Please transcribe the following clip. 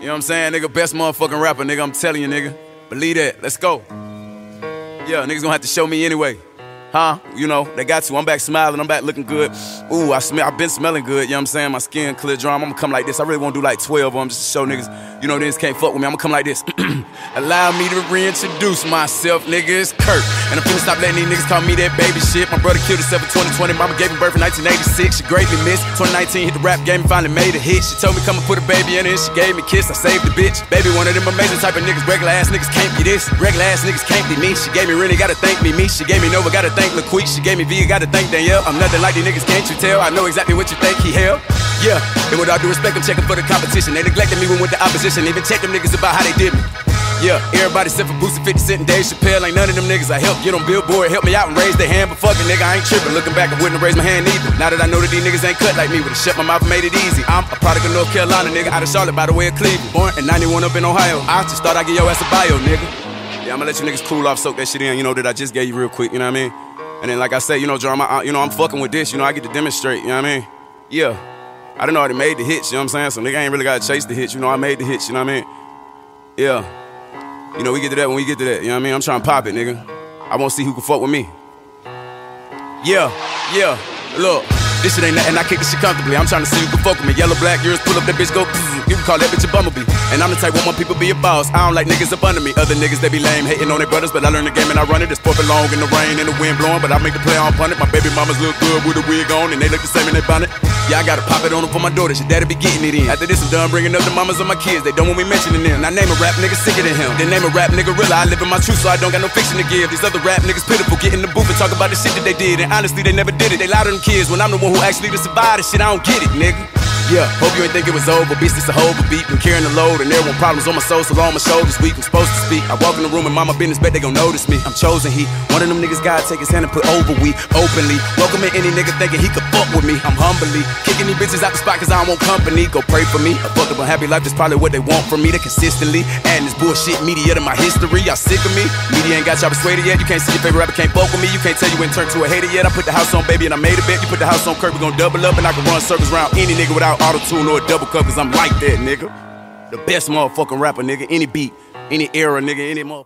know what I'm saying, nigga? Best motherfucking rapper, nigga. I'm telling you, nigga. Believe that. Let's go. Yeah, niggas gonna have to show me anyway. Huh? You know, they got to. I'm back smiling, I'm back looking good. Ooh, I've been smelling good, you know what I'm saying? My skin clear drum. I'm gonna come like this. I really wanna do like 12 of them just to show niggas, you know, niggas can't fuck with me. I'm gonna come like this. Allow me to reintroduce myself, nigga, it's Kurt. And I'm finna stop letting these niggas call me that baby shit. My brother killed himself in 2020, mama gave him birth in 1986. She greatly missed. 2019 hit the rap game and finally made a hit. She told me come and put a baby in it and she gave me a kiss. I saved the bitch. Baby, one of them amazing type of niggas. Regular ass niggas can't be this. Regular ass niggas can't be me. She gave me Rennie, gotta thank me. She gave me Nova, gotta thank LaQuique. She gave me V, gotta thank Danielle. I'm nothing like these niggas, can't you tell? I know exactly what you think he held. Yeah, and with all due respect, I'm checking for the competition. They neglected me when with the opposition. Even check them niggas about how they did me. Yeah, everybody except for Boosie, 50 Cent, and Dave Chappelle. Ain't none of them niggas I helped get on Billboard, help me out and raise their hand. But fucking nigga, I ain't tripping. Looking back, I wouldn't have raised my hand either. Now that I know that these niggas ain't cut like me, would've shut my mouth and made it easy. I'm a product of North Carolina, nigga, out of Charlotte by the way of Cleveland. Born in 91 up in Ohio. I just thought I'd get your ass a bio, nigga. Yeah, I'ma let you niggas cool off, soak that shit in, you know, that I just gave you real quick, you know what I mean? And then like I said, you know, John, you know, I'm fucking with this, you know, I get to demonstrate, you know what I mean? Yeah. I don't know how they made the hits, you know what I'm saying? So nigga ain't really gotta chase the hits, you know, I made the hits, you know what I mean? Yeah. You know, we get to that when we get to that, you know what I mean? I'm trying to pop it, nigga. I wanna see who can fuck with me. Yeah, look. This shit ain't nothing, I kick this shit comfortably. I'm trying to see who can fuck with me. Yellow, black, yours, pull up that bitch, go you can call that bitch a bumblebee. And I'm the type want my people be a boss. I don't like niggas up under me. Other niggas, they be lame, hating on their brothers. But I learn the game and I run it. It's pouring long in the rain and the wind blowing. But I make the play on punt it. My baby mamas look good with a wig on and they look the same in their bonnet. Yeah, I gotta pop it on them for my daughters. Your daddy be getting it in. After this, I'm done bringing up the mamas of my kids. They don't want me mentioning them. Now name a rap nigga sicker than him. Then name a rap nigga real. I live in my truth, so I don't got no fiction to give. These other rap niggas pitiful. Get in the booth and talk about the shit that they did. And honestly, they never did it. They lie to them kids when I'm the one who actually to survive this shit. I don't get it, nigga. Yeah, hope you ain't think it was over. Beast, it's a whole beat. Been carrying the load and there were problems on my soul, so long my shoulders weak. I'm supposed to speak. I walk in the room and mind my business, bet they gon' notice me. I'm chosen, he one of them niggas God take his hand and put over we openly. Welcoming any nigga thinking he could fuck with me. I'm humbly kicking these bitches out the spot cause I don't want company. Go pray for me. A fucked up unhappy life is probably what they want from me. They consistently adding this bullshit media to my history. Y'all sick of me? Media ain't got y'all persuaded yet. You can't see your favorite rapper can't fuck with me. You can't tell you ain't turned to a hater yet. I put the house on baby and I made a bet. You put the house on Kurt, we gon' double up and I can run circles around any nigga without auto-tune or a double cup, cause I'm like that, nigga. The best motherfucking rapper, nigga. Any beat, any era, nigga, any motherfucker.